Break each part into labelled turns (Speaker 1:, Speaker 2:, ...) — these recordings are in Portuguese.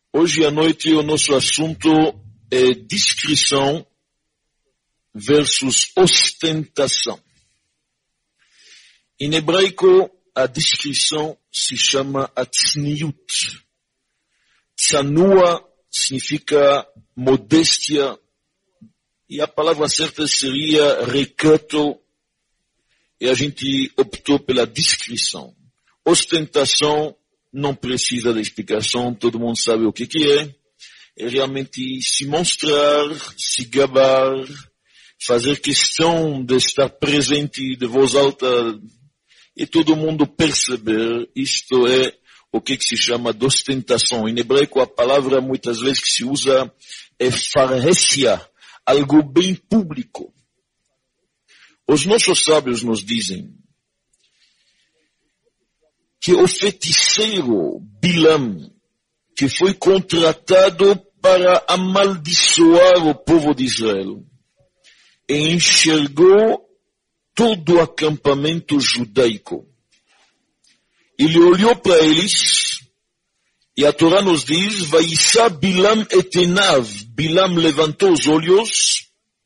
Speaker 1: Hoje à noite o nosso assunto é discrição versus ostentação. Em hebraico, a discrição se chama tzniut. Tzanua significa modéstia, e a palavra certa seria recato, e a gente optou pela discrição. Ostentação não precisa de explicação, todo mundo sabe o que é. É realmente se mostrar, se gabar, fazer questão de estar presente de voz alta e todo mundo perceber. Isto é o que se chama de ostentação. Em hebraico a palavra muitas vezes que se usa é farhésia, algo bem público. Os nossos sábios nos dizem que o feiticeiro Bilam, que foi contratado para amaldiçoar o povo de Israel, enxergou todo o acampamento judaico. Ele olhou para eles, e a Torá nos diz, Vaissá Bilam etenav, Bilam levantou os olhos,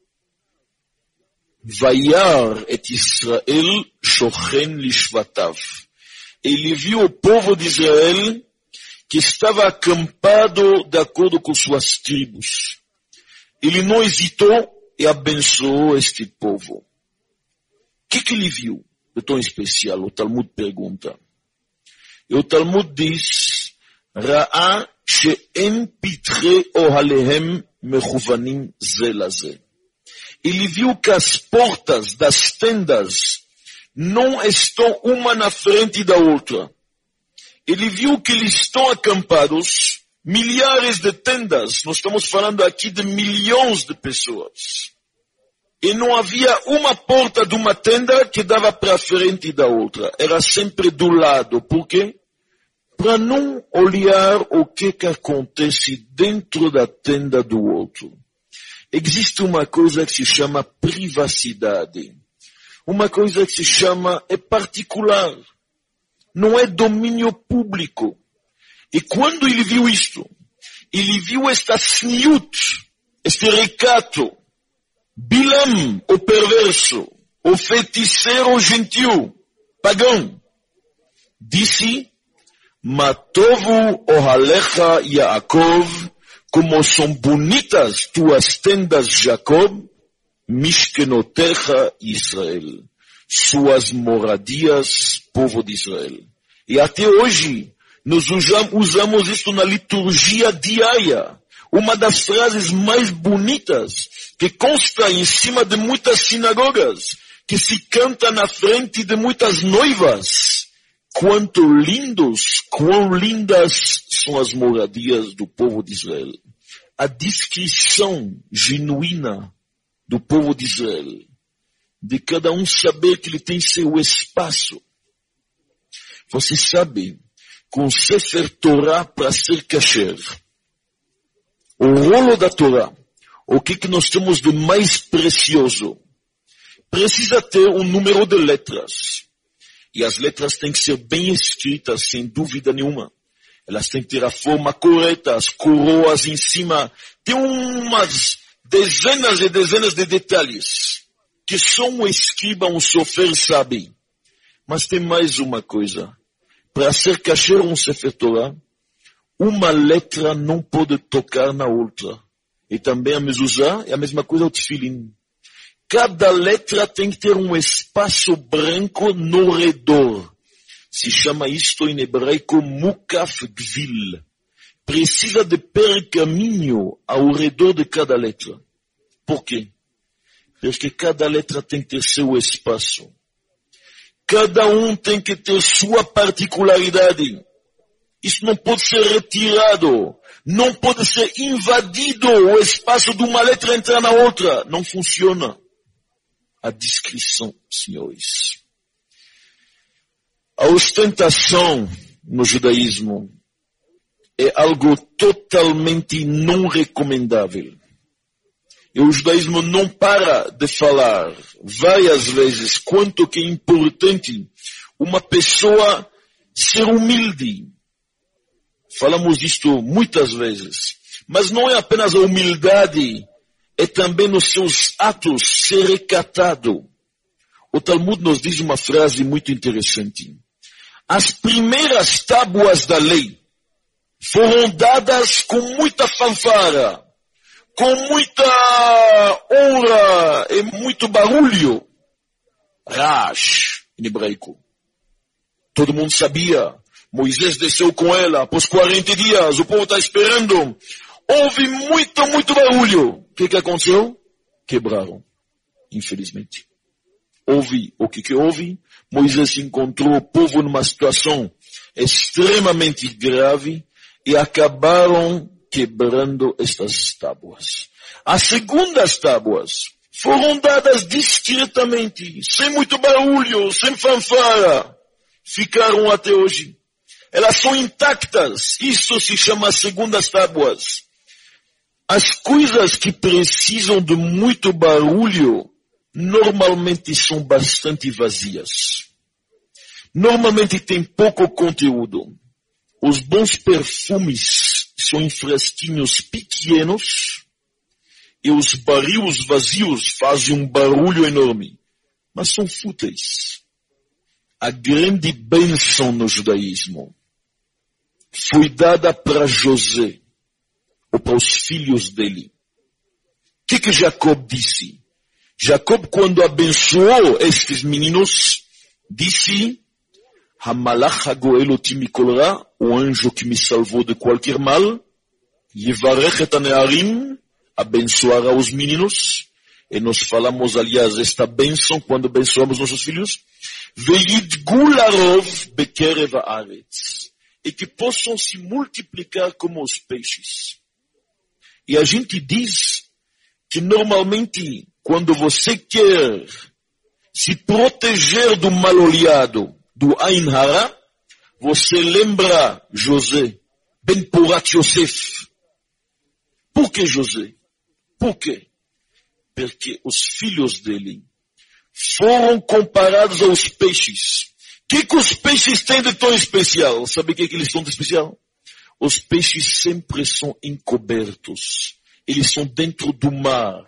Speaker 1: Vaiar et Israel shochen lishvatav. Ele viu o povo de Israel que estava acampado de acordo com suas tribos. Ele não hesitou e abençoou este povo. O que ele viu de tão especial? O Talmud pergunta. E o Talmud diz, Ra'a she'en pitre ohalehem mechuvanim ze laze. Ele viu que as portas das tendas não estão uma na frente da outra. Ele viu que eles estão acampados, milhares de tendas, nós estamos falando aqui de milhões de pessoas. E não havia uma porta de uma tenda que dava para frente da outra. Era sempre do lado. Por quê? Para não olhar o que acontece dentro da tenda do outro. Existe uma coisa que se chama privacidade. Uma coisa que se chama é particular. Não é domínio público. E quando ele viu isto, ele viu esta tzniut, este recato, Bilam, o perverso, o feiticeiro gentil, pagão, disse, Matovu ohalecha Yaakov, como são bonitas tuas tendas, Jacob, Mishkenotecha Israel, suas moradias, povo de Israel. E até hoje, nós usamos isto na liturgia diária. Uma das frases mais bonitas, que consta em cima de muitas sinagogas, que se canta na frente de muitas noivas. Quão lindas são as moradias do povo de Israel. A descrição genuína do povo de Israel, de cada um saber que ele tem seu espaço. Você sabe, com Sefer Torah para ser kasher, o rolo da Torá, o que nós temos de mais precioso, precisa ter um número de letras. E as letras têm que ser bem escritas, sem dúvida nenhuma. Elas têm que ter a forma correta, as coroas em cima. Tem umas dezenas e dezenas de detalhes que só um escriba, um sofer sabe. Mas tem mais uma coisa. Para ser kasher um Sefer Torah, uma letra não pode tocar na outra. E também a mezuzá é a mesma coisa o tefilim. Cada letra tem que ter um espaço branco no redor. Se chama isto em hebraico mukaf gvil. Precisa de pergaminho ao redor de cada letra. Por quê? Porque cada letra tem que ter seu espaço. Cada um tem que ter sua particularidade. Isso não pode ser retirado. Não pode ser invadido o espaço de uma letra entrar na outra. Não funciona. A descrição, senhores. A ostentação no judaísmo é algo totalmente não recomendável. E o judaísmo não para de falar várias vezes quanto que é importante uma pessoa ser humilde, Falamos isto muitas vezes. Mas não é apenas a humildade, é também nos seus atos ser recatado. O Talmud nos diz uma frase muito interessante. As primeiras tábuas da lei foram dadas com muita fanfara, com muita honra e muito barulho. Rash, em hebraico. Todo mundo sabia. Moisés desceu com ela, após 40 dias, o povo está esperando. Houve muito barulho. O que aconteceu? Quebraram, infelizmente. O que houve? Moisés encontrou o povo numa situação extremamente grave e acabaram quebrando estas tábuas. As segundas tábuas foram dadas discretamente, sem muito barulho, sem fanfara. Ficaram até hoje. Elas são intactas. Isso se chama segundas tábuas. As coisas que precisam de muito barulho normalmente são bastante vazias. Normalmente tem pouco conteúdo. Os bons perfumes são em frasquinhos pequenos e os barris vazios fazem um barulho enorme, mas são fúteis. A grande bênção no judaísmo foi dada para José, ou para os filhos dele. O que Jacob disse? Jacob, quando abençoou estes meninos, disse: Hamalach hagoel oti mikol ra, o anjo que me salvou de qualquer mal, yivarech et hanearim, abençoará os meninos. E nós falamos, aliás, esta bênção quando abençoamos nossos filhos. Veyidgu larov bekerev haaretz. E que possam se multiplicar como os peixes. E a gente diz que normalmente, quando você quer se proteger do mal-olhado, do Ain Hara, você lembra José, Ben Porat Yosef. Por que José? Por quê? Porque os filhos dele foram comparados aos peixes. O que os peixes têm de tão especial? Sabe o que eles têm de especial? Os peixes sempre são encobertos. Eles são dentro do mar.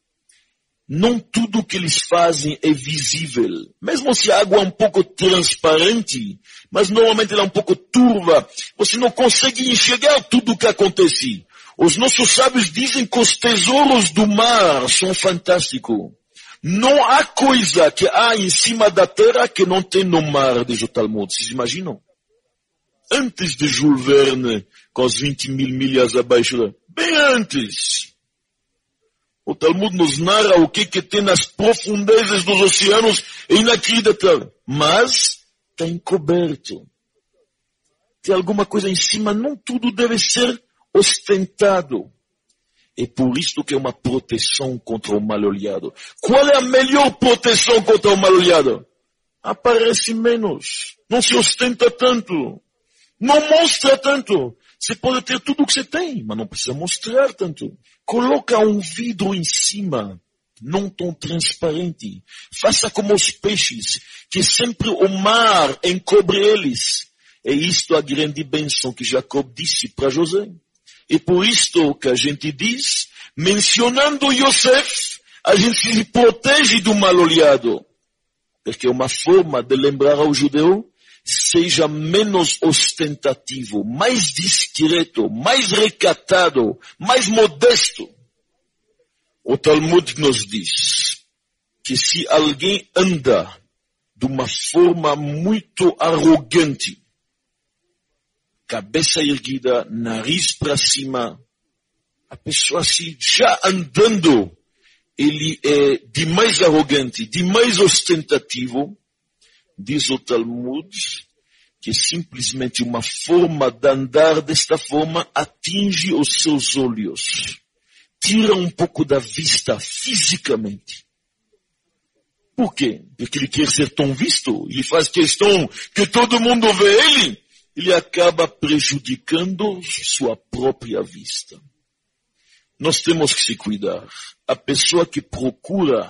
Speaker 1: Não tudo que eles fazem é visível. Mesmo se a água é um pouco transparente, mas normalmente ela é um pouco turva, você não consegue enxergar tudo o que acontece. Os nossos sábios dizem que os tesouros do mar são fantásticos. Não há coisa que há em cima da terra que não tem no mar, diz o Talmud. Vocês imaginam? Antes de Jules Verne, com as 20 mil milhas abaixo lá. Bem antes. O Talmud nos narra o que tem nas profundezas dos oceanos. É inacreditável. Mas está encoberto. Tem alguma coisa em cima. Não tudo deve ser ostentado. É por isso que é uma proteção contra o mal-olhado. Qual é a melhor proteção contra o mal-olhado? Aparece menos. Não se ostenta tanto. Não mostra tanto. Você pode ter tudo o que você tem, mas não precisa mostrar tanto. Coloca um vidro em cima, não tão transparente. Faça como os peixes, que sempre o mar encobre eles. É isto a grande bênção que Jacob disse para José. E por isto que a gente diz, mencionando Yosef, a gente se protege do mal-olhado. Porque é uma forma de lembrar ao judeu, seja menos ostentativo, mais discreto, mais recatado, mais modesto. O Talmud nos diz que se alguém anda de uma forma muito arrogante, cabeça erguida, nariz para cima, a pessoa assim, já andando, ele é demais arrogante, demais ostentativo. Diz o Talmud que simplesmente uma forma de andar desta forma atinge os seus olhos. Tira um pouco da vista fisicamente. Por quê? Porque ele quer ser tão visto. Ele faz questão que todo mundo vê ele. Ele acaba prejudicando sua própria vista. Nós temos que se cuidar. A pessoa que procura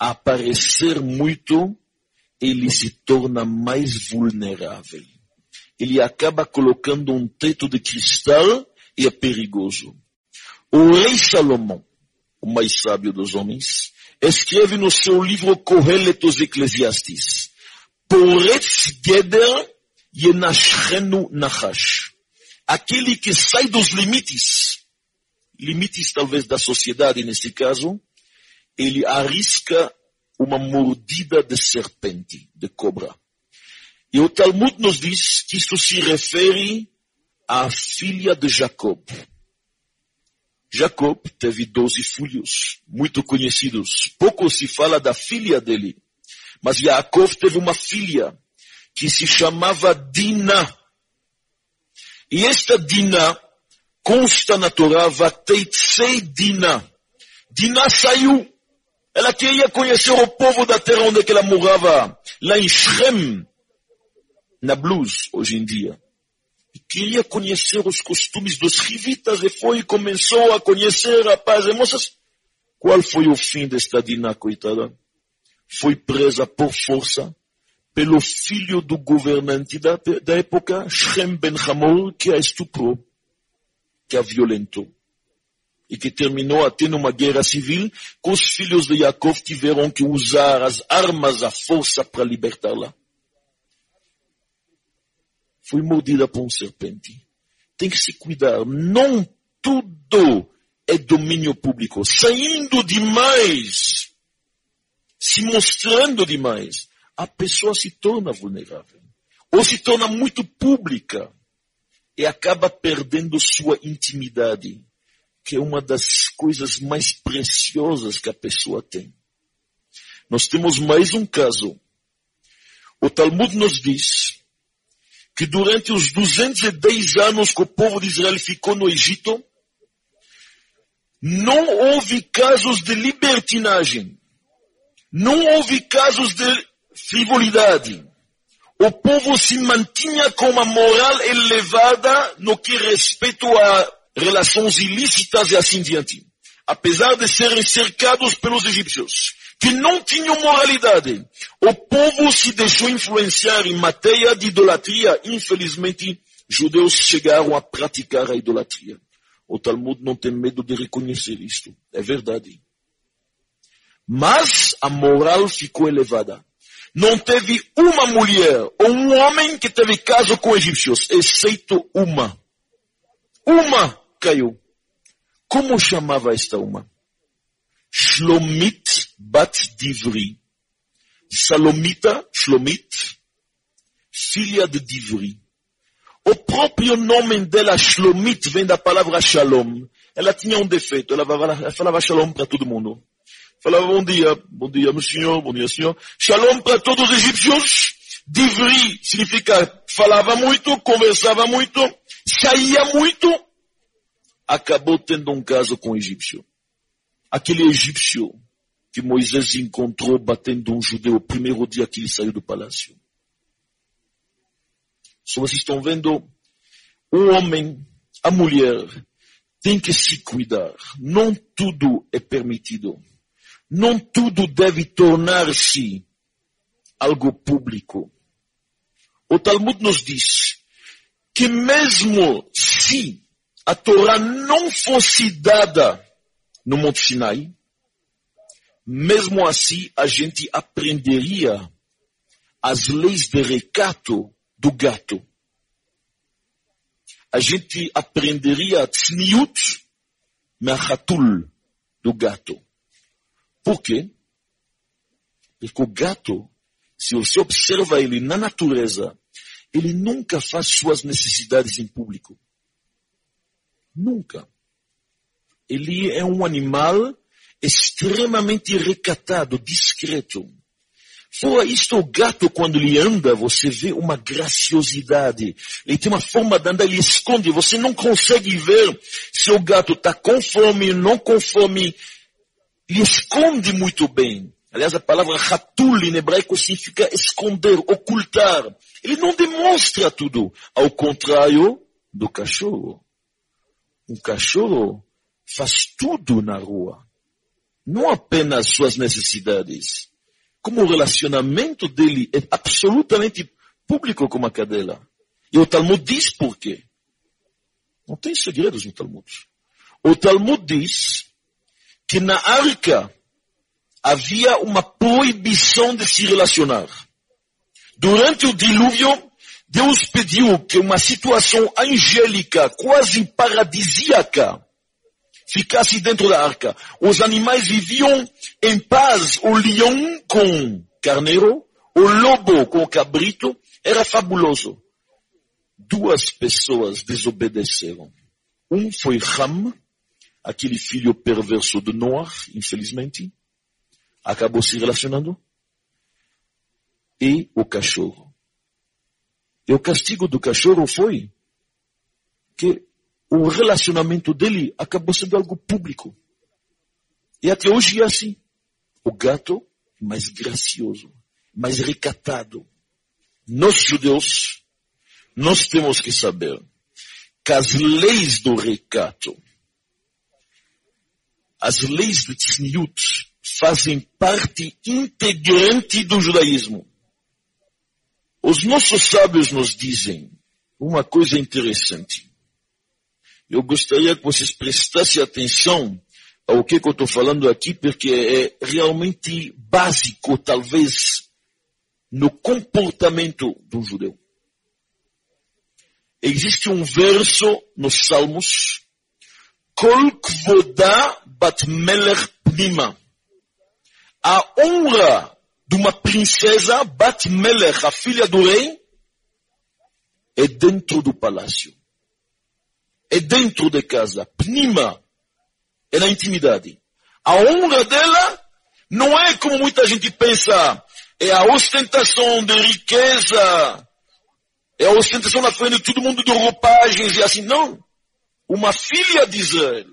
Speaker 1: aparecer muito, ele se torna mais vulnerável. ele acaba colocando um teto de cristal e é perigoso. O rei Salomão, o mais sábio dos homens, escreve no seu livro Kohelet Eclesiastes: Poretz Geder Yenashchenu Nachash. Aquele que sai dos limites talvez da sociedade nesse caso, ele arrisca uma mordida de serpente, de cobra. E o Talmud nos diz que isso se refere à filha de Jacob. Jacob teve 12 filhos, muito conhecidos. Pouco se fala da filha dele. Mas Jacob teve uma filha que se chamava Dina. E esta Dina consta na Torá, Vateitzei Dina. Dina saiu. Ela queria conhecer o povo da terra onde ela morava, lá em Shem, na Blues, hoje em dia. E queria conhecer os costumes dos rivitas e foi e começou a conhecer rapazes e moças. Qual foi o fim desta Dina, coitada? Foi presa por força pelo filho do governante da época, Shem Ben Hamor, que a estuprou, que a violentou. E que terminou até numa guerra civil, que os filhos de Jacob tiveram que usar as armas à força para libertá-la. Foi mordida por um serpente. Tem que se cuidar. Não tudo é domínio público. Saindo demais, se mostrando demais, a pessoa se torna vulnerável. Ou se torna muito pública e acaba perdendo sua intimidade, que é uma das coisas mais preciosas que a pessoa tem. Nós temos mais um caso. O Talmud nos diz que durante os 210 anos que o povo de Israel ficou no Egito, não houve casos de libertinagem, não houve casos de frivolidade. O povo se mantinha com uma moral elevada no que respeita a relações ilícitas e assim diante. Apesar de serem cercados pelos egípcios, que não tinham moralidade, o povo se deixou influenciar em matéria de idolatria. Infelizmente, judeus chegaram a praticar a idolatria. O Talmud não tem medo de reconhecer isto. É verdade. Mas a moral ficou elevada. Não teve uma mulher ou um homem que teve caso com egípcios, exceto uma. Uma caiu. Como chamava esta uma? Shlomit bat Divri. Shlomit, filha de Divri. O próprio nome dela, Shlomit, vem da palavra Shalom. Ela tinha um defeito, ela falava Shalom para todo mundo. Falava bom dia meu senhor, bom dia senhor. Shalom para todos os egípcios. Divri significa falava muito, conversava muito, saía muito. Acabou tendo um caso com o egípcio. Aquele egípcio que Moisés encontrou batendo um judeu o primeiro dia que ele saiu do palácio. Só vocês estão vendo, o homem, a mulher, tem que se cuidar. Não tudo é permitido. Não tudo deve tornar-se algo público. O Talmud nos diz que mesmo se a Torá não fosse dada no Monte Sinai, mesmo assim a gente aprenderia as leis de recato do gato. A gente aprenderia a tzniut me'achatul do gato. Por quê? Porque o gato, se você observa ele na natureza, ele nunca faz suas necessidades em público. Nunca. Ele é um animal extremamente recatado, discreto. Fora isto, o gato, quando ele anda, você vê uma graciosidade. Ele tem uma forma de andar, ele esconde. Você não consegue ver se o gato está conforme ou não conforme. Ele esconde muito bem. Aliás, a palavra hatul em hebraico significa esconder, ocultar. Ele não demonstra tudo. Ao contrário do cachorro. Um cachorro faz tudo na rua. Não apenas suas necessidades. Como o relacionamento dele é absolutamente público com a cadela. E o Talmud diz por quê. Não tem segredos no Talmud. O Talmud diz que na arca havia uma proibição de se relacionar. Durante o dilúvio, Deus pediu que uma situação angélica, quase paradisíaca, ficasse dentro da arca. Os animais viviam em paz. O leão com carneiro, o lobo com cabrito, era fabuloso. 2 pessoas desobedeceram. Um foi Ham, aquele filho perverso de Noé, infelizmente, acabou se relacionando, e o cachorro. E o castigo do cachorro foi que o relacionamento dele acabou sendo algo público. E até hoje é assim. O gato, mais gracioso, mais recatado. Nós judeus, nós temos que saber que as leis do recato, as leis de tzniut, fazem parte integrante do judaísmo. Os nossos sábios nos dizem uma coisa interessante. Eu gostaria que vocês prestassem atenção ao que eu estou falando aqui, porque é realmente básico, talvez, no comportamento do judeu. Existe um verso nos Salmos, Kol kvoda bat melech pnima. A honra de uma princesa, Bat Melech, a filha do rei, é dentro do palácio. É dentro de casa. Pnima é na intimidade. A honra dela não é como muita gente pensa, é a ostentação de riqueza, é a ostentação na frente de todo mundo de roupagens e assim. Não. Uma filha de Israel,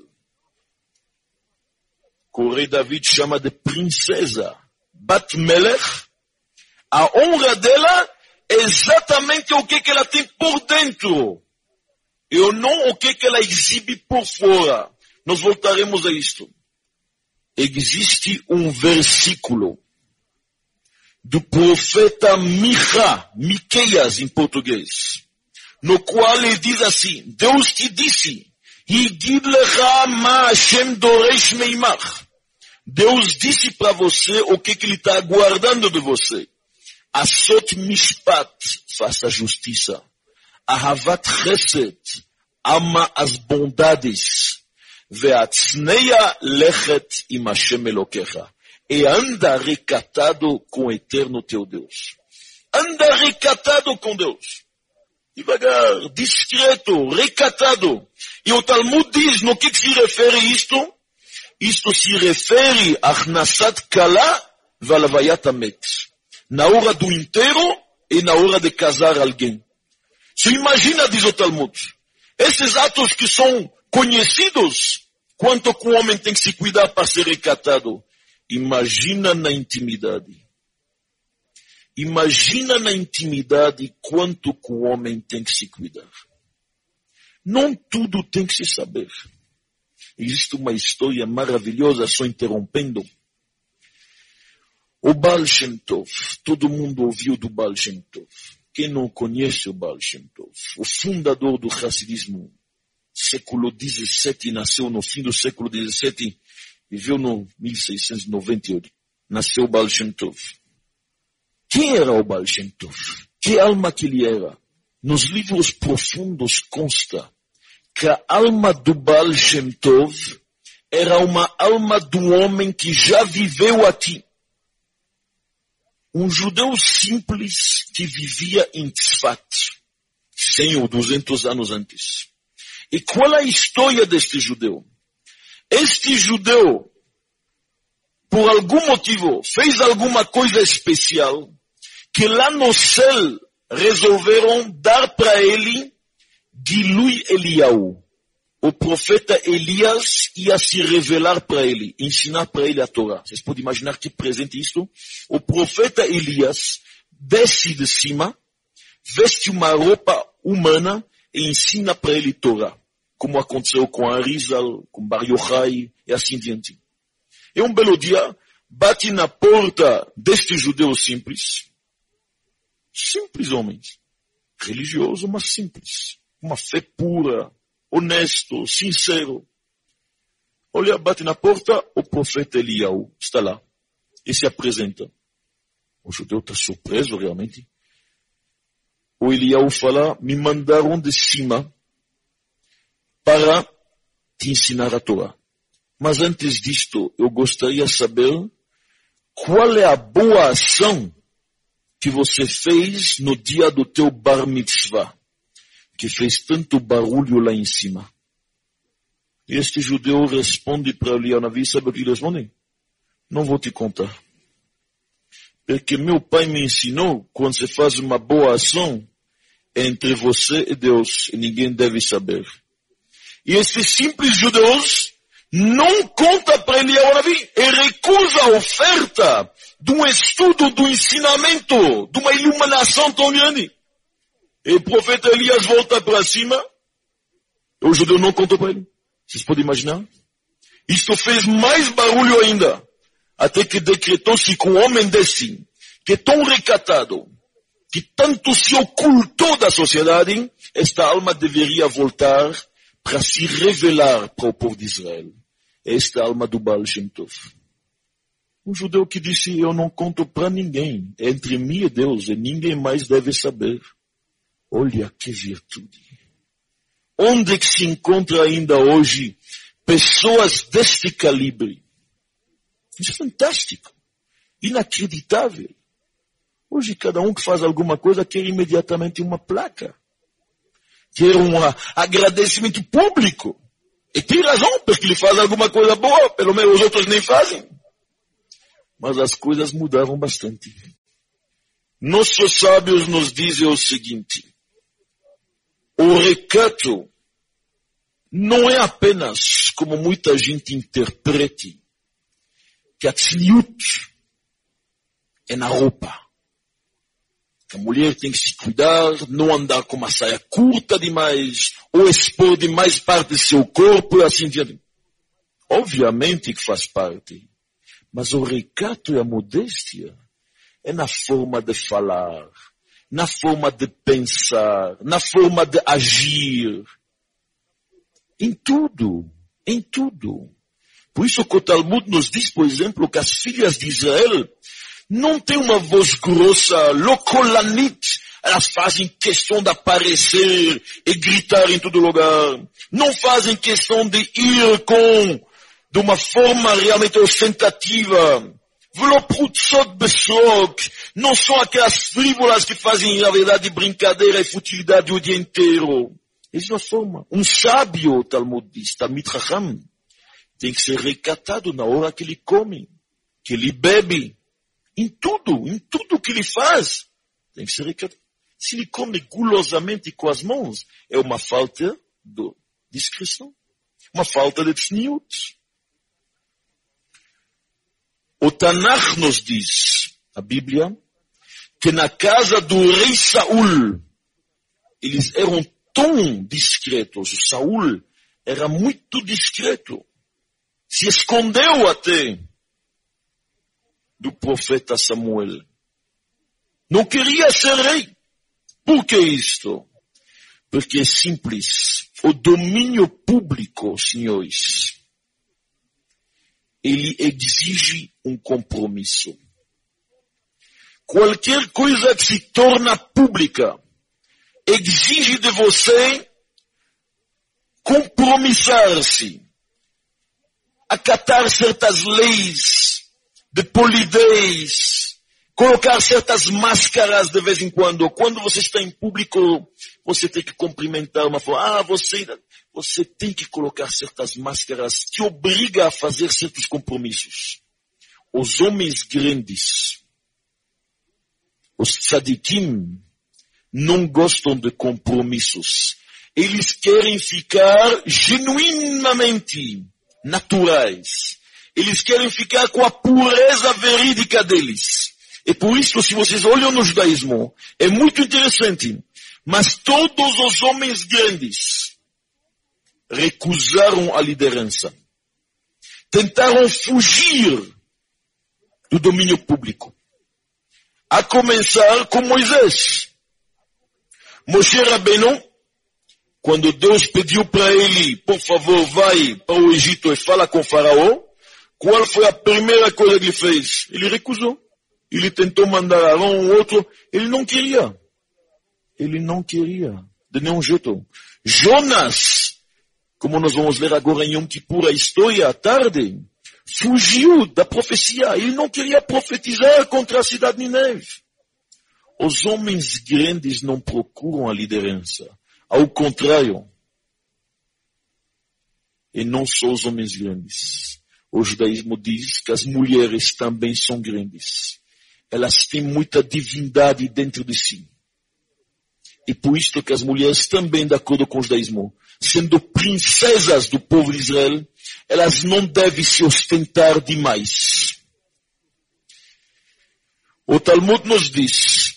Speaker 1: que o rei David chama de princesa, Bat Melech, a honra dela é exatamente o que ela tem por dentro, e não o que ela exibe por fora. Nós voltaremos a isto. Existe um versículo do profeta Miqueias em português, no qual ele diz assim, Deus te disse, Higid lecha ma Hashem doresh meimach. Deus disse para você o que ele está aguardando de você. Asot mishpat, faça justiça. Ahavat chesed, ama as bondades. Ve'atzneia lechet im Hashem Elokecha. E anda recatado com o eterno teu Deus. Anda recatado com Deus. Devagar, discreto, recatado. E o Talmud diz, no que se refere isto? Isto se refere a Achnasat Kala ve'Alavayat Hamet. Na hora do enterro e na hora de casar alguém. Se imagina, diz o Talmud, esses atos que são conhecidos, quanto que o homem tem que se cuidar para ser recatado. Imagina na intimidade. Imagina na intimidade quanto que o homem tem que se cuidar. Não tudo tem que se saber. Existe uma história maravilhosa, só interrompendo. O Baal Shem Tov, todo mundo ouviu do Baal Shem Tov. Quem não conhece o Baal Shem Tov? O fundador do Hassidismo, século XVII, nasceu no fim do século XVII, viveu no 1698. Nasceu o Baal Shem Tov. Quem era o Baal Shem Tov? Que alma que ele era? Nos livros profundos consta que a alma do Baal Shem Tov era uma alma do homem que já viveu aqui. Um judeu simples que vivia em Tzfat, 100 ou 200 anos antes. E qual é a história deste judeu? Este judeu, por algum motivo, fez alguma coisa especial, que lá no céu resolveram dar para ele Gilui Eliyahu. O profeta Elias ia se revelar para ele, ensinar para ele a Torá. Vocês podem imaginar que presente isto? O profeta Elias desce de cima, veste uma roupa humana e ensina para ele Torá. Como aconteceu com Arizal, com Bar Yochai e assim diante. E um belo dia, bate na porta deste judeu simples homens. religioso, mas simples. Uma fé pura, honesto, sincero. Olha, bate na porta, o profeta Eliyahu está lá e se apresenta. O judeu está surpreso realmente. O Eliyahu fala, me mandaram de cima para te ensinar a Torá. Mas antes disto, eu gostaria de saber qual é a boa ação que você fez no dia do teu bar mitzvah, que fez tanto barulho lá em cima. E este judeu responde para Eliyahu Navi, sabe o que ele responde? Não vou te contar. Porque meu pai me ensinou, quando você faz uma boa ação, é entre você e Deus, e ninguém deve saber. E esses simples judeus não contam para Eliyahu Navi, e recusa a oferta de um estudo, do ensinamento, de uma iluminação tão grande. E o profeta Elias volta para cima, e o judeu não contou para ele. Vocês podem imaginar? Isto fez mais barulho ainda, até que decretou-se com um homem desse, que é tão recatado, que tanto se ocultou da sociedade, esta alma deveria voltar para se revelar para o povo de Israel. Esta alma do Baal Shem Tov. Um judeu que disse, eu não conto para ninguém, é entre mim e Deus, e ninguém mais deve saber. Olha que virtude. Onde que se encontra ainda hoje pessoas deste calibre? Isso é fantástico, inacreditável. Hoje cada um que faz alguma coisa quer imediatamente uma placa. Quer um agradecimento público. E tem razão, porque ele faz alguma coisa boa, pelo menos os outros nem fazem. Mas as coisas mudaram bastante. Nossos sábios nos dizem o seguinte, o recato não é apenas, como muita gente interprete, que a tzniut é na roupa. Que a mulher tem que se cuidar, não andar com uma saia curta demais, ou expor demais parte do seu corpo e assim diante. Obviamente que faz parte. Mas o recato e a modéstia é na forma de falar, na forma de pensar, na forma de agir. Em tudo, em tudo. Por isso que o Talmud nos diz, por exemplo, que as filhas de Israel não têm uma voz grossa, locolanit. Elas fazem questão de aparecer e gritar em todo lugar. Não fazem questão de ir de uma forma realmente ostentativa. Não são aquelas frívolas que fazem, na verdade, brincadeira e futilidade o dia inteiro. Essa é a forma. Um sábio, o Talmud diz, Talmid Chacham, tem que ser recatado na hora que ele come, que ele bebe. Em tudo que ele faz, tem que ser recatado. Se ele come gulosamente com as mãos, é uma falta de discrição, uma falta de tzniut. O Tanakh nos diz, a Bíblia, que na casa do rei Saul, eles eram tão discretos. O Saul era muito discreto. Se escondeu até do profeta Samuel. Não queria ser rei. Por que isto? Porque é simples. O domínio público, senhores, ele exige um compromisso. Qualquer coisa que se torna pública exige de você compromissar-se, acatar certas leis de polidez, colocar certas máscaras de vez em quando. Quando você está em público, você tem que cumprimentar uma forma. Você tem que colocar certas máscaras que obrigam a fazer certos compromissos. Os homens grandes, os tzadikim, não gostam de compromissos. Eles querem ficar genuinamente naturais. Eles querem ficar com a pureza verídica deles. E por isso, se vocês olham no judaísmo, é muito interessante. Mas todos os homens grandes recusaram a liderança. Tentaram fugir do domínio público. A começar com Moisés. Moshe Rabbeinu, quando Deus pediu para ele, por favor, vai para o Egito e fala com o faraó, qual foi a primeira coisa que ele fez? Ele recusou. Ele tentou mandar Arão ou outro, ele não queria. Ele não queria, de nenhum jeito. Jonas, como nós vamos ler agora em Yom Kippur, a história à tarde, fugiu da profecia. Ele não queria profetizar contra a cidade de Nínive. Os homens grandes não procuram a liderança. Ao contrário. E não só os homens grandes. O judaísmo diz que as mulheres também são grandes. Elas têm muita divindade dentro de si. E por isso que as mulheres também, de acordo com o judaísmo, sendo princesas do povo de Israel, elas não devem se ostentar demais. O Talmud nos diz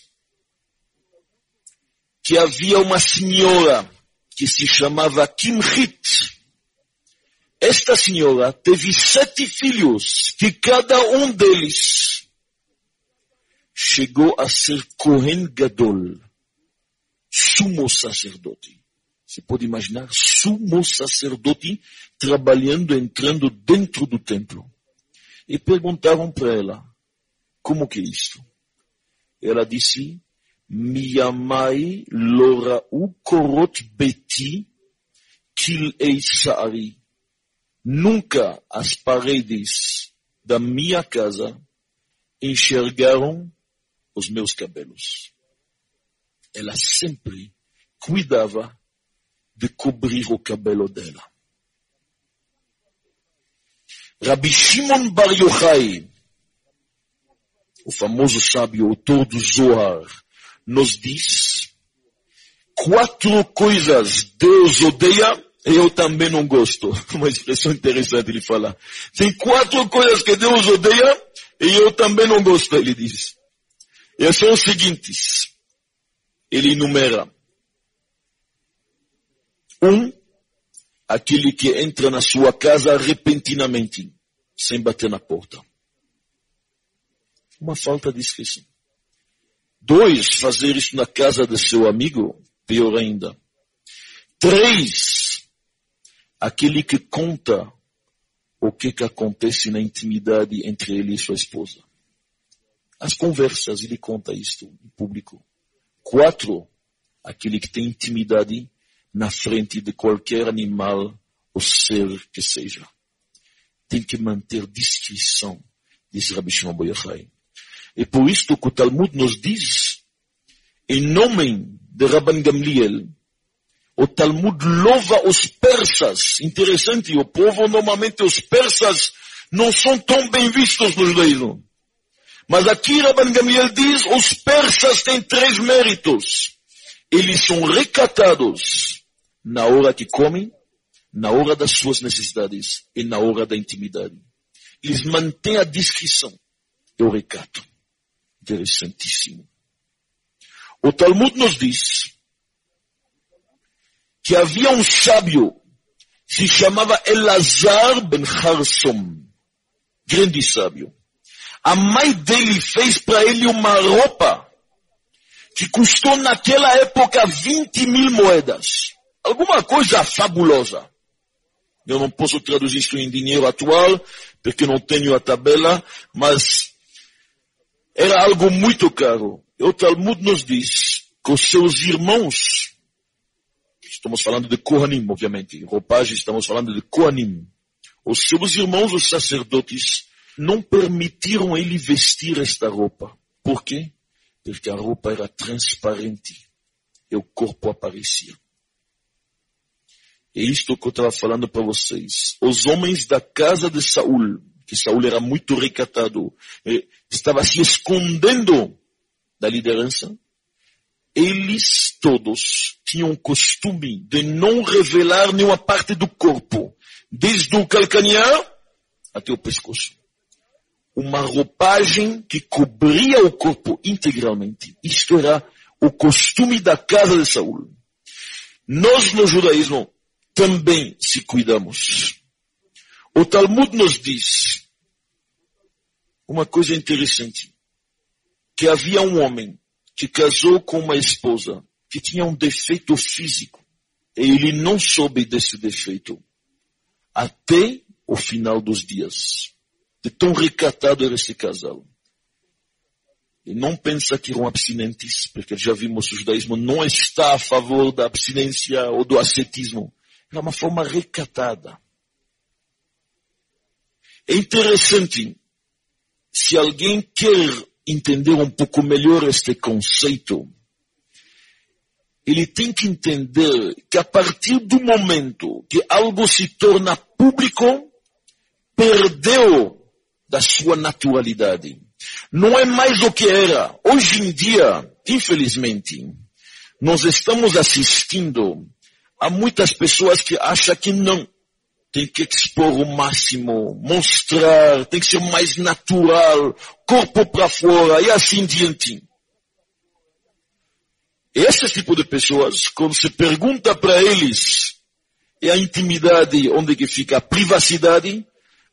Speaker 1: que havia uma senhora que se chamava Kimchit. Esta senhora teve 7 filhos, que cada um deles chegou a ser Kohen Gadol, sumo sacerdote. Você pode imaginar, sumo sacerdote trabalhando, entrando dentro do templo. E perguntaram para ela, como que é isto? Ela disse, Miyamai lora'u korot beti kil ei sa'ari. Nunca as paredes da minha casa enxergaram os meus cabelos. Ela sempre cuidava de cobrir o cabelo dela. Rabbi Shimon Bar Yochai, o famoso sábio, autor do Zohar, nos diz 4 coisas Deus odeia e eu também não gosto. Uma expressão interessante ele falar. Tem 4 coisas que Deus odeia e eu também não gosto, ele diz. E são os seguintes. Ele enumera. 1, aquele que entra na sua casa repentinamente, sem bater na porta. Uma falta de discrição. 2, fazer isso na casa de seu amigo, pior ainda. 3, aquele que conta o que acontece na intimidade entre ele e sua esposa. As conversas, ele conta isto em público. 4, aquele que tem intimidade na frente de qualquer animal ou ser que seja. Tem que manter discrição, diz Rabbi Shimon Bar Yochai. E por isto que o Talmud nos diz, em nome de Rabban Gamliel, o Talmud louva os persas. Interessante, o povo, normalmente os persas não são tão bem vistos no judaísmo. Mas aqui Rabban Gamliel diz, os persas têm 3 méritos. Eles são recatados na hora que comem, na hora das suas necessidades e na hora da intimidade. Eles mantêm a discrição e o recato. Interessantíssimo. O Talmud nos diz que havia um sábio que se chamava Elazar ben Harsom, grande sábio. A mãe dele fez para ele uma roupa que custou naquela época 20.000 moedas. Alguma coisa fabulosa. Eu não posso traduzir isso em dinheiro atual, porque não tenho a tabela, mas era algo muito caro. E o Talmud nos diz que os seus irmãos, estamos falando de Kohanim, obviamente, roupagem, estamos falando de Kohanim. Os seus irmãos, os sacerdotes, não permitiram ele vestir esta roupa. Por quê? Porque a roupa era transparente e o corpo aparecia. É isto que eu estava falando para vocês. Os homens da casa de Saul, que Saul era muito recatado, estava se escondendo da liderança, eles todos tinham o costume de não revelar nenhuma parte do corpo, desde o calcanhar até o pescoço. Uma roupagem que cobria o corpo integralmente. Isto era o costume da casa de Saul. Nós no judaísmo também se cuidamos. O Talmud nos diz uma coisa interessante, que havia um homem que casou com uma esposa que tinha um defeito físico. E ele não soube desse defeito até o final dos dias. De tão recatado era esse casal. E não pensa que eram abstinentes, porque já vimos que o judaísmo não está a favor da abstinência ou do ascetismo. Era uma forma recatada. É interessante, se alguém quer entender um pouco melhor este conceito, ele tem que entender que a partir do momento que algo se torna público, perdeu da sua naturalidade. Não é mais o que era. Hoje em dia, infelizmente, nós estamos assistindo a muitas pessoas que acham que não. Tem que expor o máximo, mostrar, tem que ser mais natural, corpo para fora e assim diante. Esse tipo de pessoas, quando se pergunta para eles, é a intimidade onde que fica a privacidade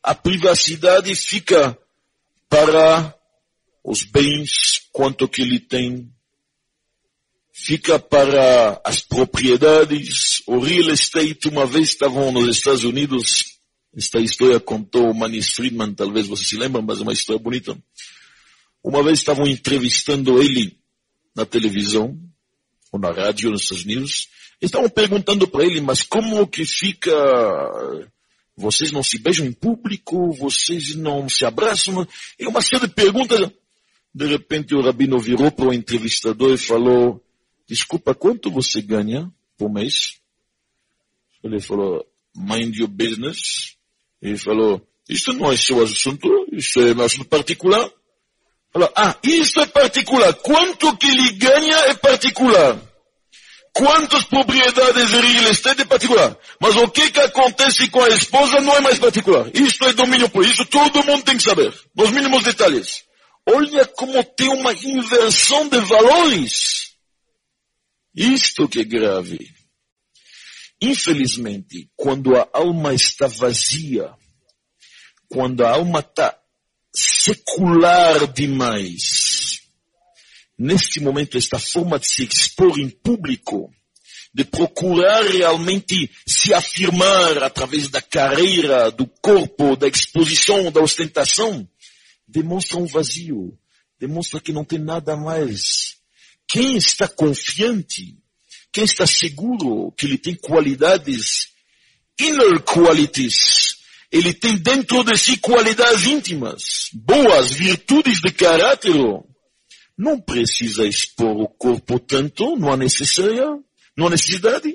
Speaker 1: fica para os bens, quanto que ele tem, fica para as propriedades, o real estate. Uma vez estavam nos Estados Unidos, esta história contou o Manis Friedman, talvez vocês se lembram, mas é uma história bonita. Uma vez estavam entrevistando ele na televisão, ou na rádio nos Estados Unidos, e estavam perguntando para ele, mas como que fica, vocês não se beijam em público, vocês não se abraçam, e uma série de perguntas. De repente o rabino virou para o entrevistador e falou, desculpa, quanto você ganha por mês? Ele falou, mind your business. Ele falou, isso não é seu assunto, isso é um assunto particular. Falou, isso é particular. Quanto que ele ganha é particular. Quantas propriedades de real estate é particular. Mas o que acontece com a esposa não é mais particular. Isso é domínio público. Isso todo mundo tem que saber. Nos mínimos detalhes. Olha como tem uma inversão de valores. Isto que é grave. Infelizmente, quando a alma está vazia, quando a alma está secular demais, neste momento, esta forma de se expor em público, de procurar realmente se afirmar através da carreira, do corpo, da exposição, da ostentação, demonstra um vazio, demonstra que não tem nada mais. Quem está confiante, quem está seguro que ele tem qualidades, inner qualities, ele tem dentro de si qualidades íntimas, boas, virtudes de caráter, não precisa expor o corpo tanto, não há necessidade.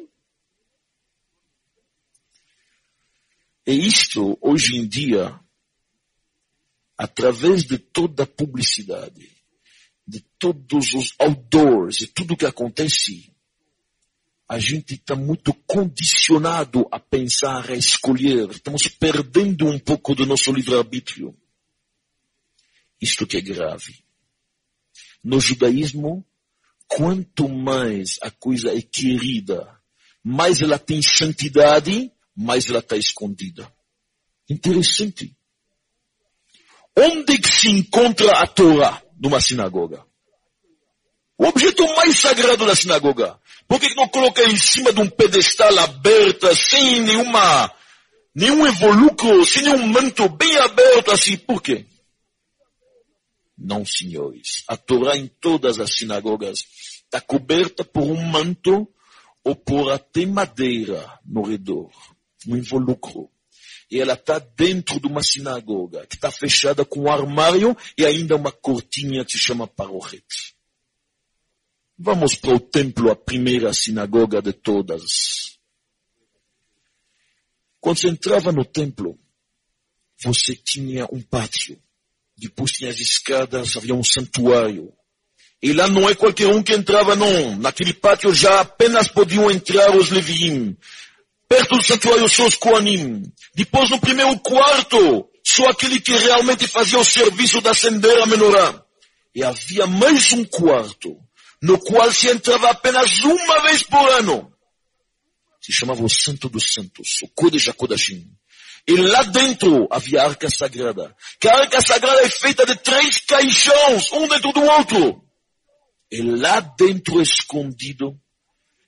Speaker 1: E isto, hoje em dia, através de toda a publicidade, de todos os outdoors, de tudo que acontece, a gente está muito condicionado a pensar, a escolher. Estamos perdendo um pouco do nosso livre-arbítrio. Isto que é grave. No judaísmo, quanto mais a coisa é querida, mais ela tem santidade, mais ela está escondida. Interessante. Onde que se encontra a Torá numa sinagoga? O objeto mais sagrado da sinagoga. Por que não coloca em cima de um pedestal aberto, sem nenhum invólucro, sem nenhum manto, bem aberto assim? Por quê? Não, senhores. A Torá em todas as sinagogas está coberta por um manto ou por até madeira no redor, um invólucro. E ela está dentro de uma sinagoga, que está fechada com um armário e ainda uma cortinha que se chama parochet. Vamos para o templo, a primeira sinagoga de todas. Quando você entrava no templo, você tinha um pátio. Depois tinha as escadas, havia um santuário. E lá não é qualquer um que entrava, não. Naquele pátio já apenas podiam entrar os leviim. Perto do santuário só os koanim. Depois no primeiro quarto, só aquele que realmente fazia o serviço de acender a menorá. E havia mais um quarto, no qual se entrava apenas uma vez por ano. Se chamava o Santo dos Santos, o Kodesh HaKodashim. E lá dentro havia a Arca Sagrada. Que a Arca Sagrada é feita de 3 caixões, um dentro do outro. E lá dentro, escondido,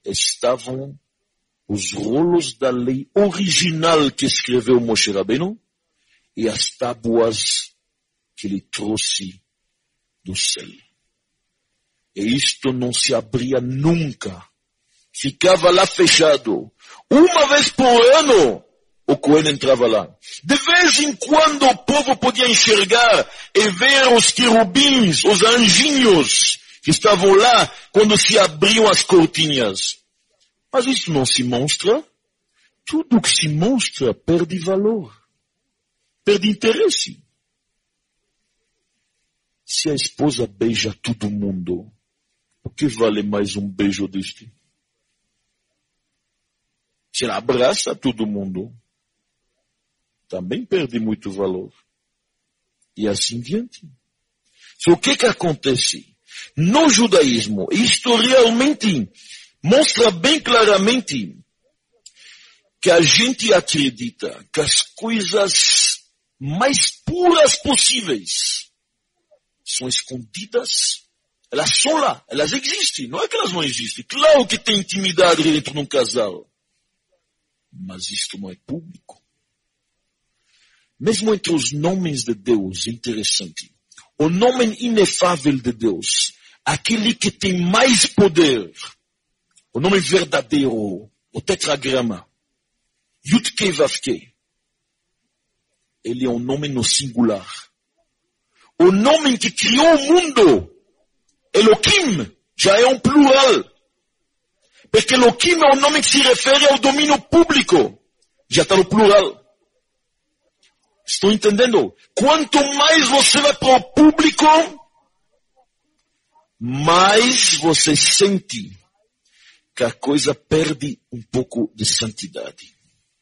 Speaker 1: estavam os rolos da lei original que escreveu Moshe Rabbeinu e as tábuas que ele trouxe do céu. E isto não se abria nunca. Ficava lá fechado. Uma vez por ano, o Cohen entrava lá. De vez em quando o povo podia enxergar e ver os querubins, os anjinhos que estavam lá quando se abriam as cortinhas. Mas isso não se mostra. Tudo que se mostra perde valor. Perde interesse. Se a esposa beija todo mundo, o que vale mais um beijo deste? Se ela abraça todo mundo, também perde muito valor. E assim diante. So, o que acontece? No judaísmo, isto realmente mostra bem claramente que a gente acredita que as coisas mais puras possíveis são escondidas. Elas são lá, elas existem, não é que elas não existem. Claro que tem intimidade dentro de um casal. Mas isto não é público. Mesmo entre os nomes de Deus, é interessante. O nome inefável de Deus, aquele que tem mais poder, o nome verdadeiro, o tetragrama, Yud-Kei Vav-Kei, ele é um nome no singular. O nome que criou o mundo, Elohim, já é um plural. Porque Elohim é um nome que se refere ao domínio público. Já está no plural. Estão entendendo? Quanto mais você vai para o público, mais você sente que a coisa perde um pouco de santidade.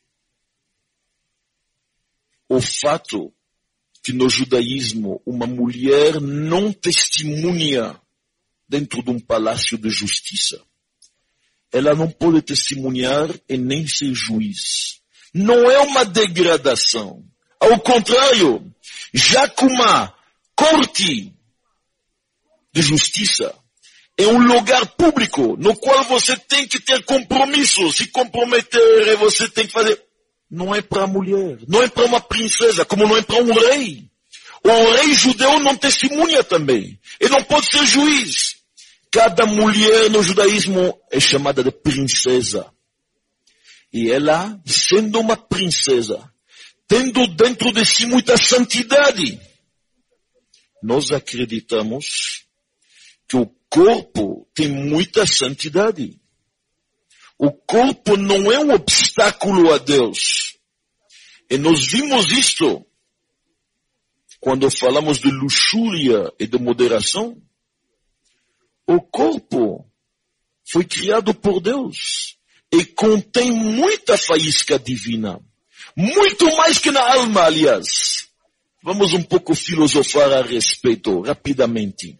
Speaker 1: O fato que no judaísmo uma mulher não testemunha dentro de um palácio de justiça. Ela não pode testemunhar e nem ser juiz. Não é uma degradação. Ao contrário, já que uma corte de justiça é um lugar público no qual você tem que ter compromisso, se comprometer e você tem que fazer. Não é para a mulher, não é para uma princesa, como não é para um rei. O rei judeu não testemunha também. Ele não pode ser juiz. Cada mulher no judaísmo é chamada de princesa. E ela, sendo uma princesa, tendo dentro de si muita santidade, nós acreditamos que o corpo tem muita santidade. O corpo não é um obstáculo a Deus. E nós vimos isto quando falamos de luxúria e de moderação. O corpo foi criado por Deus e contém muita faísca divina. Muito mais que na alma, aliás. Vamos um pouco filosofar a respeito, rapidamente.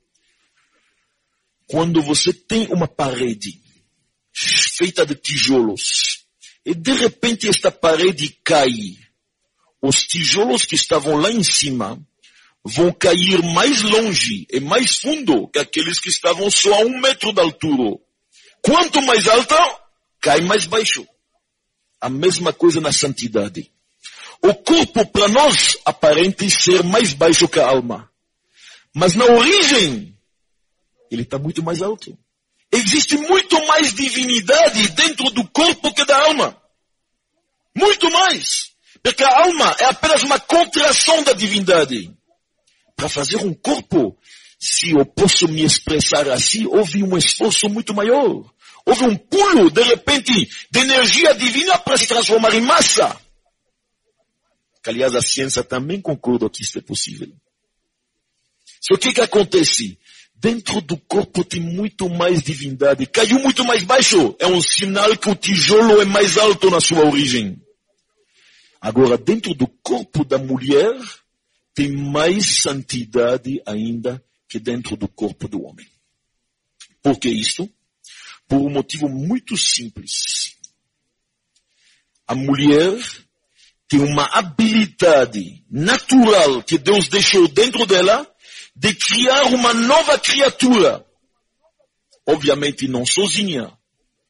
Speaker 1: Quando você tem uma parede feita de tijolos e de repente esta parede cai, os tijolos que estavam lá em cima vão cair mais longe e mais fundo que aqueles que estavam só a 1 metro de altura. Quanto mais alta, cai mais baixo. A mesma coisa na santidade. O corpo, para nós, aparenta ser mais baixo que a alma. Mas na origem, ele está muito mais alto. Existe muito mais divinidade dentro do corpo que da alma. Muito mais. Porque a alma é apenas uma contração da divindade. Para fazer um corpo, se eu posso me expressar assim, houve um esforço muito maior. Houve um pulo, de repente, de energia divina para se transformar em massa. Que, aliás, a ciência também concorda que isso é possível. Só que acontece? Dentro do corpo tem muito mais divindade. Caiu muito mais baixo. É um sinal que o tijolo é mais alto na sua origem. Agora, dentro do corpo da mulher, tem mais santidade ainda que dentro do corpo do homem. Por que isso? Por um motivo muito simples. A mulher tem uma habilidade natural que Deus deixou dentro dela de criar uma nova criatura. Obviamente não sozinha,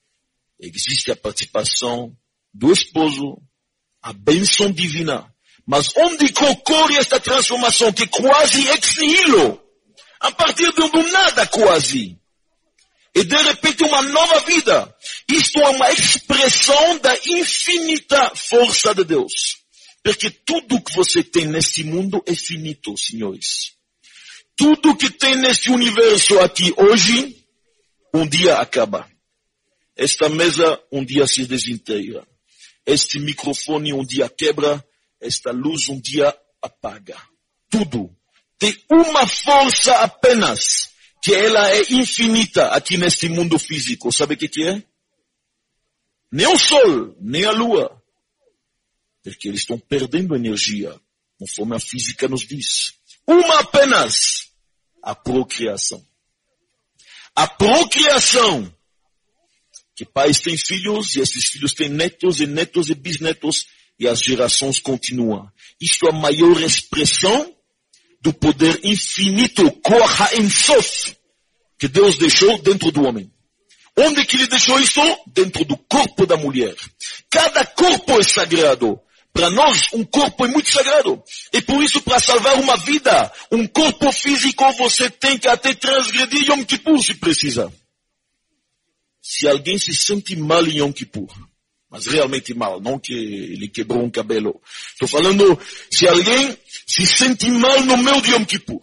Speaker 1: existe a participação do esposo, a bênção divina. Mas onde ocorre esta transformação que quase ex nihilo, a partir do nada quase, e de repente uma nova vida. Isto é uma expressão da infinita força de Deus. Porque tudo que você tem neste mundo é finito, senhores. Tudo que tem neste universo aqui hoje, um dia acaba. Esta mesa um dia se desintegra. Este microfone um dia quebra. Esta luz um dia apaga. Tudo. Tem uma força apenas, que ela é infinita aqui neste mundo físico. Sabe o que é? Nem o sol, nem a lua. Porque eles estão perdendo energia, conforme a física nos diz. Uma apenas, a procriação. A procriação, que pais têm filhos, e esses filhos têm netos e bisnetos, e as gerações continuam. Isto é a maior expressão do poder infinito, Koach HaEin-Sof, que Deus deixou dentro do homem. Onde que ele deixou isso? Dentro do corpo da mulher. Cada corpo é sagrado. Para nós, um corpo é muito sagrado. E por isso, para salvar uma vida, um corpo físico, você tem que até transgredir Yom Kippur, se precisa. Se alguém se sente mal em Yom Kippur, mas realmente mal, não que ele quebrou um cabelo. Estou falando, se alguém se sente mal no meio de Yom Kippur,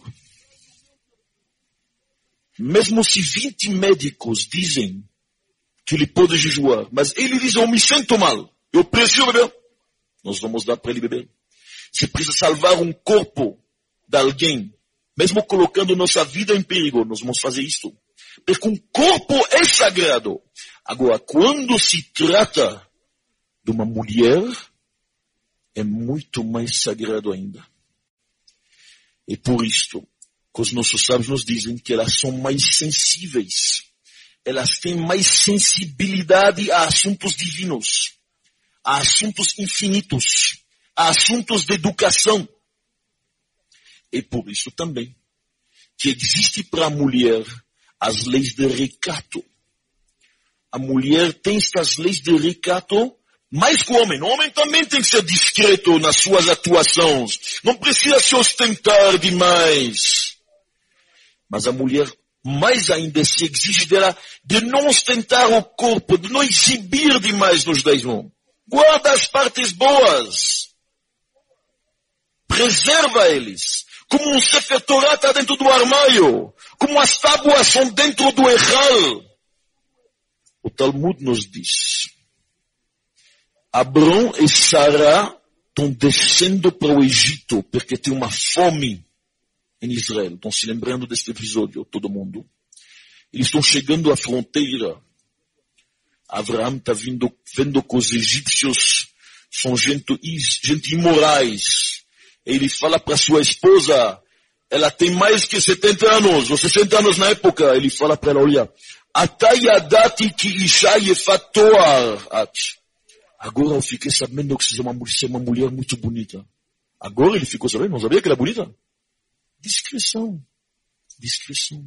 Speaker 1: mesmo se 20 médicos dizem que ele pode jejuar, mas ele diz, eu me sinto mal, eu preciso beber, nós vamos dar para ele beber. Se precisa salvar um corpo de alguém, mesmo colocando nossa vida em perigo, nós vamos fazer isso. Porque um corpo é sagrado. Agora, quando se trata de uma mulher, é muito mais sagrado ainda. E por isto, que os nossos sábios nos dizem que elas são mais sensíveis. Elas têm mais sensibilidade a assuntos divinos, a assuntos infinitos, a assuntos de educação. E por isso também, que existe para a mulher as leis de recato. A mulher tem estas leis de recato mais que o homem. O homem também tem que ser discreto nas suas atuações. Não precisa se ostentar demais. Mas a mulher, mais ainda, se exige dela de não ostentar o corpo, de não exibir demais nos 10 mãos. Guarda as partes boas. Preserva eles. Como um Sefer Torah está dentro do armário. Como as tábuas são dentro do Echal. O Talmud nos diz, Abrão e Sara estão descendo para o Egito, porque tem uma fome em Israel. Estão se lembrando deste episódio, todo mundo. Eles estão chegando à fronteira. Abraão está vendo que os egípcios são gente imorais. Ele fala para sua esposa, ela tem mais que 70 anos, ou 60 anos na época. Ele fala para ela, olha, Atayadati ki isha yefat toar at. Agora eu fiquei sabendo que você é uma mulher muito bonita. Agora ele ficou sabendo, não sabia que ela é bonita? Discrição. Discrição.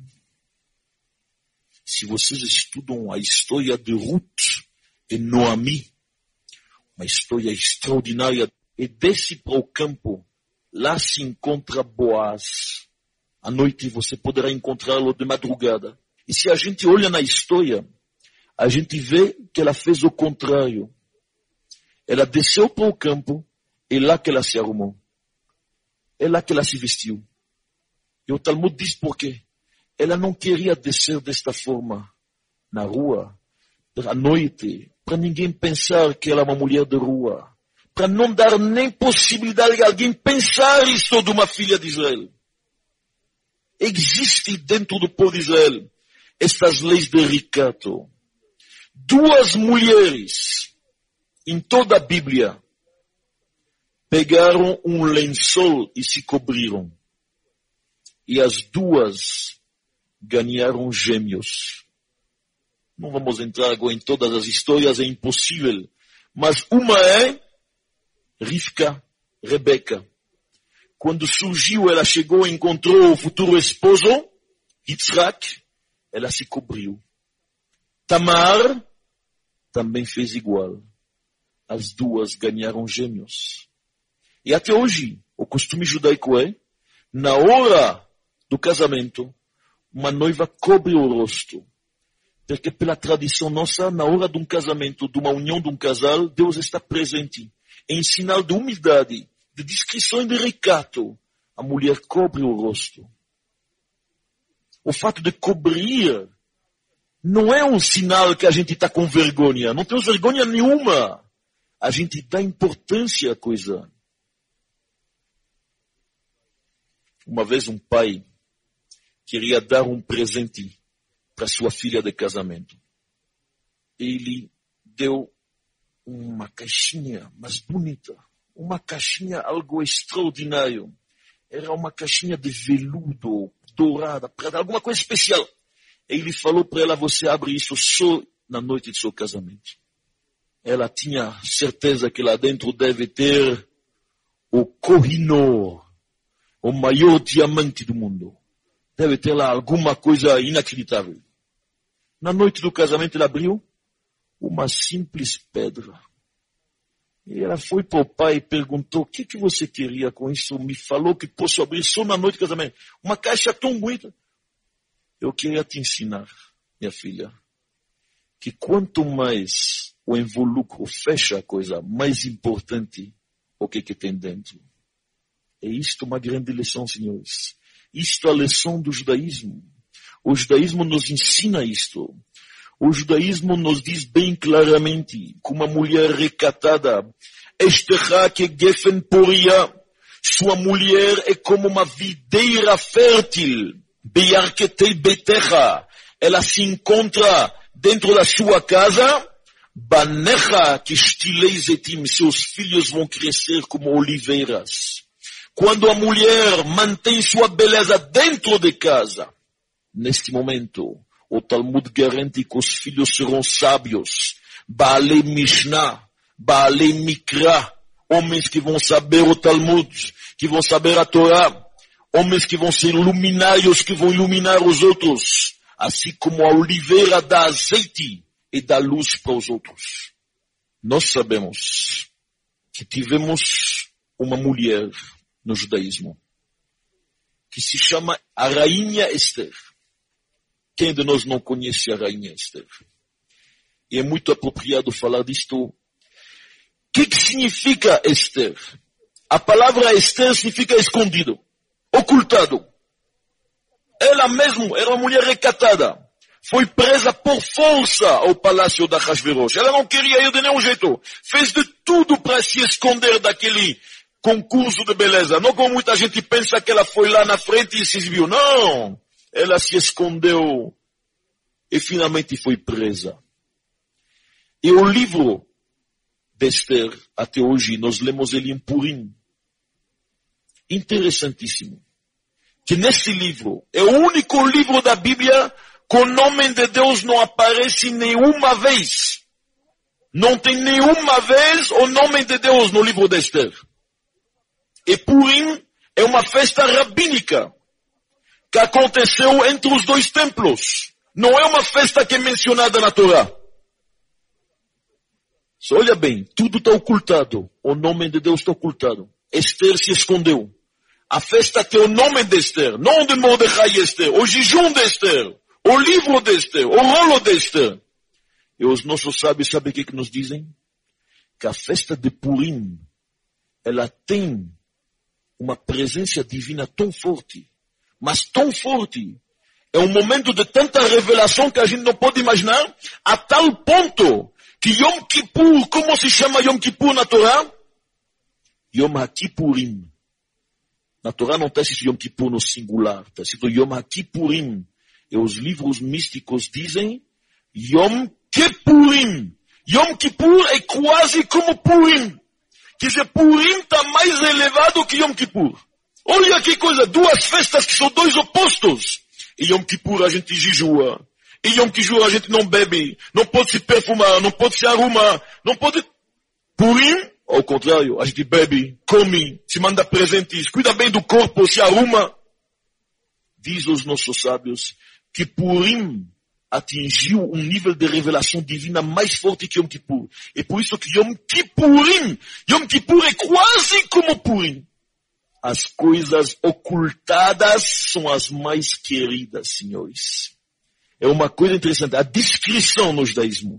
Speaker 1: Se vocês estudam a história de Ruth e Noemi, uma história extraordinária, e desce para o campo, lá se encontra Boaz. À noite você poderá encontrá-lo de madrugada. E se a gente olha na história, a gente vê que ela fez o contrário. Ela desceu para o campo, e lá que ela se arrumou. É lá que ela se vestiu. E o Talmud diz por quê. Ela não queria descer desta forma na rua, à noite, para ninguém pensar que ela é uma mulher de rua. Para não dar nem possibilidade de alguém pensar isso de uma filha de Israel. Existe dentro do povo de Israel estas leis de recato. 2 mulheres em toda a Bíblia pegaram um lençol e se cobriram. E as 2 ganharam gêmeos. Não vamos entrar agora em todas as histórias, é impossível. Mas uma é Rivka, Rebeca. Quando surgiu, ela chegou e encontrou o futuro esposo, Yitzhak, ela se cobriu. Tamar também fez igual. As duas ganharam gêmeos. E até hoje, o costume judaico é, na hora do casamento, uma noiva cobre o rosto. Porque pela tradição nossa, na hora de um casamento, de uma união de um casal, Deus está presente. Em sinal de humildade, de discrição e de recato, a mulher cobre o rosto. O fato de cobrir não é um sinal que a gente está com vergonha. Não temos vergonha nenhuma. A gente dá importância à coisa. Uma vez um pai queria dar um presente para sua filha de casamento. Ele deu uma caixinha, mas bonita. Uma caixinha algo extraordinário. Era uma caixinha de veludo, dourada, prata, alguma coisa especial. Ele falou para ela, você abre isso só na noite de seu casamento. Ela tinha certeza que lá dentro deve ter o Kohinoor, o maior diamante do mundo. Deve ter lá alguma coisa inacreditável. Na noite do casamento ela abriu uma simples pedra. E ela foi para o pai e perguntou, o que você queria com isso? Me falou que posso abrir só na noite do casamento. Uma caixa tão bonita. Eu queria te ensinar, minha filha, que quanto mais o involucro fecha a coisa, mais importante o que tem dentro. É isto uma grande lição, senhores. Isto é a lição do judaísmo. O judaísmo nos ensina isto. O judaísmo nos diz bem claramente que uma mulher recatada, Estecha que Gefen Poria, sua mulher é como uma videira fértil, Beyarketei Betecha, ela se encontra dentro da sua casa, Banecha que Shtilei Zetim, seus filhos vão crescer como oliveiras. Quando a mulher mantém sua beleza dentro de casa, neste momento, o Talmud garante que os filhos serão sábios, Baalei Mishnah, Baalei Mikra, homens que vão saber o Talmud, que vão saber a Torá, homens que vão ser luminários, que vão iluminar os outros, assim como a oliveira dá azeite e dá luz para os outros. Nós sabemos que tivemos uma mulher no judaísmo que se chama a Rainha Esther. Quem de nós não conhece a Rainha Esther? E é muito apropriado falar disto. O que significa Esther? A palavra Esther significa escondido, ocultado. Ela mesma era uma mulher recatada. Foi presa por força ao palácio da Ahasverosh. Ela não queria ir de nenhum jeito. Fez de tudo para se esconder daquele concurso de beleza. Não como muita gente pensa que ela foi lá na frente e se exibiu. Não! Ela se escondeu e finalmente foi presa. E o livro de Esther, até hoje, nós lemos ele em Purim. Interessantíssimo. Que nesse livro, é o único livro da Bíblia que o nome de Deus não aparece nenhuma vez. Não tem nenhuma vez o nome de Deus no livro de Esther. E Purim é uma festa rabínica que aconteceu entre os dois templos. Não é uma festa que é mencionada na Torá. Só olha bem, tudo está ocultado. O nome de Deus está ocultado. Esther se escondeu. A festa tem o nome de Esther, não de Mordecai e Esther. O jejum de Esther, o livro de Esther, o rolo de Esther. E os nossos sábios sabem o que nos dizem? Que a festa de Purim, ela tem uma presença divina tão forte, mas tão forte. É um momento de tanta revelação que a gente não pode imaginar, a tal ponto que Yom Kippur, como se chama Yom Kippur na Torá? Yom HaKippurim. Na Torá não está escrito Yom Kippur no singular, está escrito Yom HaKippurim. E os livros místicos dizem Yom Kippurim. Yom Kippur é quase como Purim. Quer dizer, Purim está mais elevado que Yom Kippur. Olha que coisa, duas festas que são dois opostos. Em Yom Kippur a gente jejua. Em Yom Kippur a gente não bebe, não pode se perfumar, não pode se arrumar, não pode... Purim, ao contrário, a gente bebe, come, se manda presentes, cuida bem do corpo, se arruma. Diz os nossos sábios que Purim, atingiu um nível de revelação divina mais forte que Yom Kippur. É por isso que Yom Kippur é quase como Purim. As coisas ocultadas são as mais queridas, senhores. É uma coisa interessante, a descrição no judaísmo.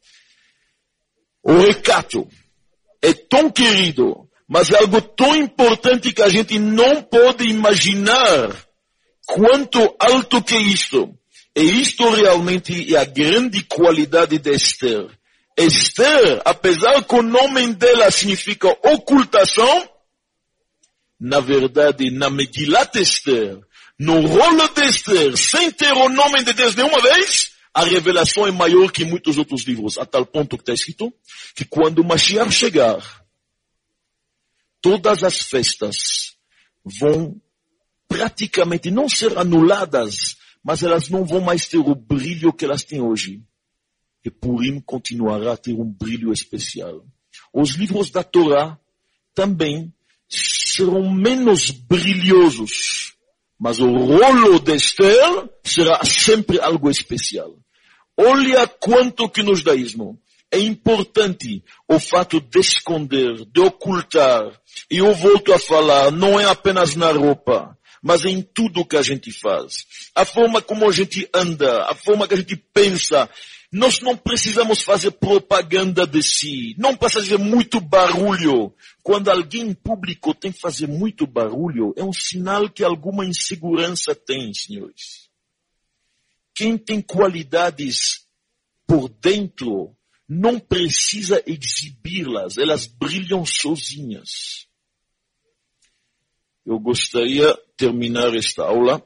Speaker 1: O recato é tão querido, mas é algo tão importante que a gente não pode imaginar quanto alto que é isto. E isto realmente é a grande qualidade de Esther. Esther, apesar que o nome dela significa ocultação, na verdade, na Megilat Esther, no rolo de Esther, sem ter o nome de Deus nenhuma vez, a revelação é maior que muitos outros livros, a tal ponto que está escrito, que quando o Mashiach chegar, todas as festas vão praticamente não ser anuladas, mas elas não vão mais ter o brilho que elas têm hoje. E Purim continuará a ter um brilho especial. Os livros da Torá também serão menos brilhosos, mas o rolo de Esther será sempre algo especial. Olha quanto que no judaísmo é importante o fato de esconder, de ocultar. E eu volto a falar, não é apenas na roupa, mas em tudo que a gente faz. A forma como a gente anda, a forma que a gente pensa. Nós não precisamos fazer propaganda de si. Não precisa fazer muito barulho. Quando alguém em público tem que fazer muito barulho, é um sinal que alguma insegurança tem, senhores. Quem tem qualidades por dentro não precisa exibi-las. Elas brilham sozinhas. Eu gostaria de terminar esta aula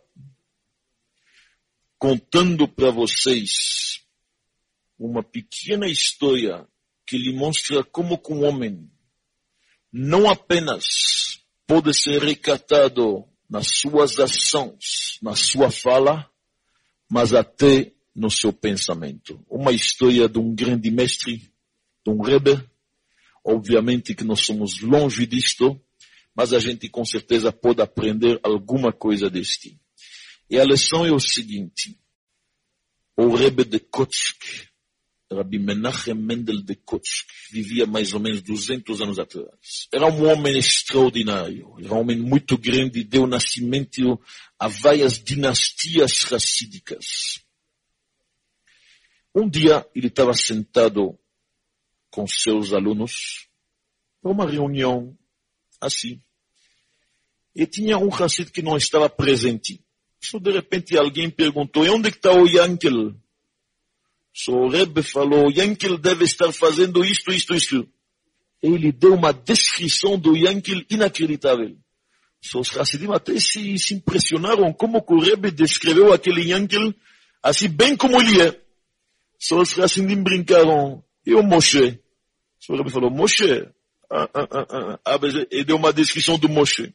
Speaker 1: contando para vocês uma pequena história que lhe mostra como que um homem não apenas pode ser recatado nas suas ações, na sua fala, mas até no seu pensamento. Uma história de um grande mestre, de um Rebbe. Obviamente que nós somos longe disto, mas a gente com certeza pode aprender alguma coisa deste. E a lição é o seguinte: o Rebbe de Kotsk, Rabbi Menachem Mendel de Kotsk, vivia mais ou menos 200 anos atrás. Era um homem extraordinário, era um homem muito grande, deu nascimento a várias dinastias racídicas. Um dia ele estava sentado com seus alunos para uma reunião assim. E tinha um Hassid que não estava presente. Só de repente alguém perguntou: e onde está o Yankel? Só o Rebbe falou: Yankel deve estar fazendo isto. Ele deu uma descrição do Yankel inacreditável. Só os Hassidim até se impressionaram como que o Rebbe descreveu aquele Yankel assim bem como ele é. Só os Hassidim brincaram: e o Moshe? Só o Rebbe falou: Moshe? Ele deu uma descrição do Moshe.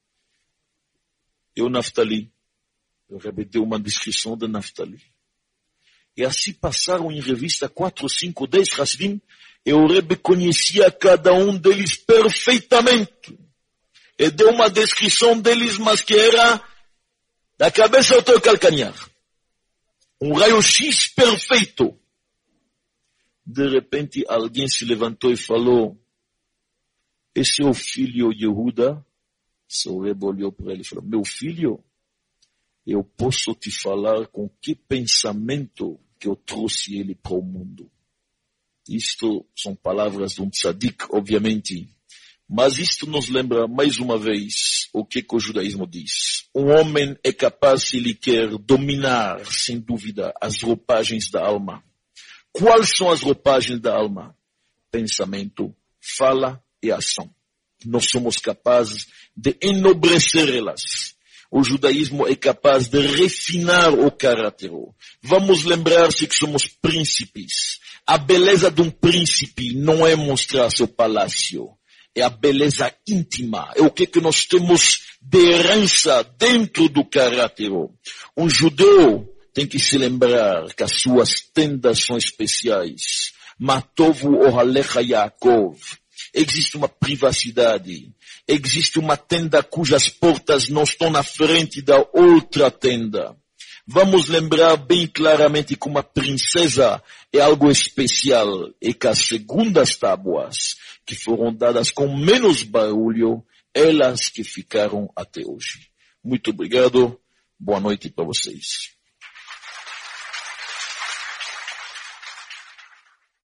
Speaker 1: E o Naftali? O Rebbe deu uma descrição de Naftali. E assim passaram em revista 4, 5, 10 Hassidim, e o Rebbe conhecia cada um deles perfeitamente. E deu uma descrição deles, mas que era da cabeça até o calcanhar. Um raio-x perfeito. De repente alguém se levantou e falou: esse é o filho Yehuda? O Rebbe olhou para ele e falou: meu filho, eu posso te falar com que pensamento que eu trouxe ele para o mundo. Isto são palavras de um tzadik, obviamente. Mas isto nos lembra mais uma vez o que o judaísmo diz. Um homem é capaz, se ele quer, dominar, sem dúvida, as roupagens da alma. Quais são as roupagens da alma? Pensamento, fala e ação. Nós somos capazes de enobrecer elas. O judaísmo é capaz de refinar o caráter. Vamos lembrar-se que somos príncipes. A beleza de um príncipe não é mostrar seu palácio. É a beleza íntima. É o que nós temos de herança dentro do caráter. Um judeu tem que se lembrar que as suas tendas são especiais. Matovu ohalecha Yaakov. Existe uma privacidade. Existe uma tenda cujas portas não estão na frente da outra tenda. Vamos lembrar bem claramente como a princesa é algo especial e que as segundas tábuas, que foram dadas com menos barulho, elas que ficaram até hoje. Muito obrigado. Boa noite para vocês.